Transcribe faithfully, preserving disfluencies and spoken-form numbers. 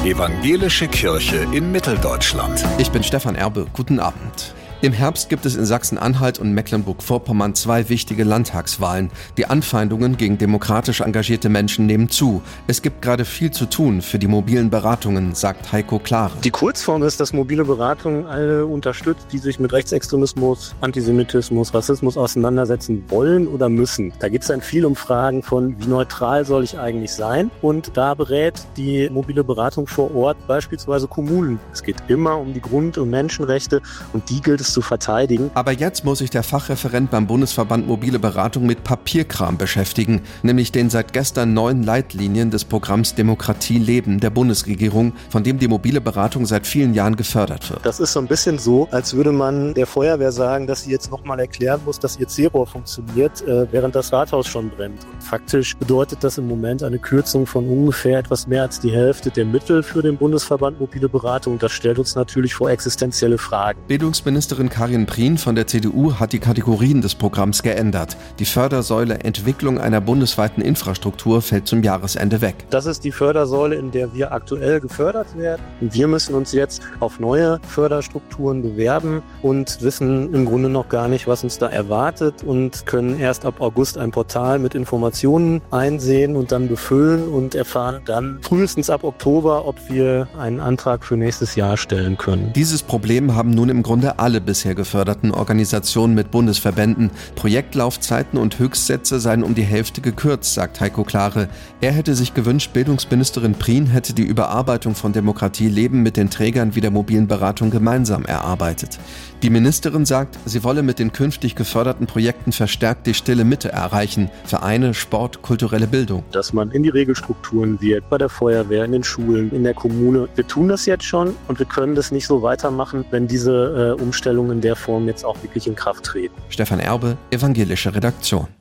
Evangelische Kirche in Mitteldeutschland. Ich bin Stefan Erbe. Guten Abend. Im Herbst gibt es in Sachsen-Anhalt und Mecklenburg-Vorpommern zwei wichtige Landtagswahlen. Die Anfeindungen gegen demokratisch engagierte Menschen nehmen zu. Es gibt gerade viel zu tun für die mobilen Beratungen, sagt Heiko Klare. Die Kurzform ist, dass mobile Beratungen alle unterstützt, die sich mit Rechtsextremismus, Antisemitismus, Rassismus auseinandersetzen wollen oder müssen. Da geht es dann viel um Fragen von, wie neutral soll ich eigentlich sein? Und da berät die mobile Beratung vor Ort beispielsweise Kommunen. Es geht immer um die Grund- und Menschenrechte und die gilt es zu verteidigen. Aber jetzt muss sich der Fachreferent beim Bundesverband Mobile Beratung mit Papierkram beschäftigen, nämlich den seit gestern neuen Leitlinien des Programms Demokratie leben der Bundesregierung, von dem die mobile Beratung seit vielen Jahren gefördert wird. Das ist so ein bisschen so, als würde man der Feuerwehr sagen, dass sie jetzt nochmal erklären muss, dass ihr C-Rohr funktioniert, äh, während das Rathaus schon brennt. Und faktisch bedeutet das im Moment eine Kürzung von ungefähr etwas mehr als die Hälfte der Mittel für den Bundesverband Mobile Beratung. Das stellt uns natürlich vor existenzielle Fragen. Bildungsministerin Karin Prien von der C D U hat die Kategorien des Programms geändert. Die Fördersäule Entwicklung einer bundesweiten Infrastruktur fällt zum Jahresende weg. Das ist die Fördersäule, in der wir aktuell gefördert werden. Und wir müssen uns jetzt auf neue Förderstrukturen bewerben und wissen im Grunde noch gar nicht, was uns da erwartet und können erst ab August ein Portal mit Informationen einsehen und dann befüllen und erfahren dann frühestens ab Oktober, ob wir einen Antrag für nächstes Jahr stellen können. Dieses Problem haben nun im Grunde alle bisher geförderten Organisationen mit Bundesverbänden. Projektlaufzeiten und Höchstsätze seien um die Hälfte gekürzt, sagt Heiko Klare. Er hätte sich gewünscht, Bildungsministerin Prien hätte die Überarbeitung von Demokratie leben mit den Trägern wie der mobilen Beratung gemeinsam erarbeitet. Die Ministerin sagt, sie wolle mit den künftig geförderten Projekten verstärkt die stille Mitte erreichen. Vereine, Sport, kulturelle Bildung. Dass man in die Regelstrukturen wird, bei der Feuerwehr, in den Schulen, in der Kommune. Wir tun das jetzt schon und wir können das nicht so weitermachen, wenn diese äh, Umstellungen in der Form jetzt auch wirklich in Kraft treten. Stefan Erbe, Evangelische Redaktion.